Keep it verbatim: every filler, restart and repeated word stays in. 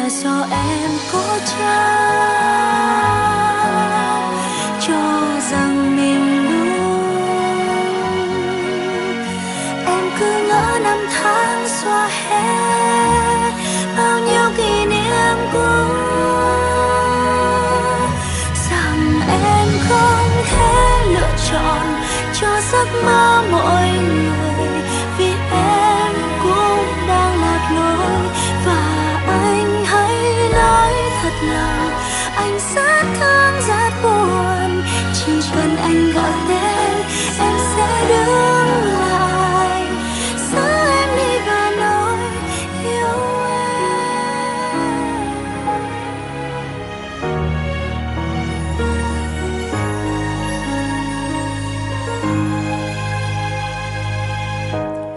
là do em cố chấp cho rằng mình đúng. Em cứ ngỡ năm tháng xóa hết bao nhiêu kỷ niệm cũ, rằng em không thể lựa chọn cho giấc mơ mỗi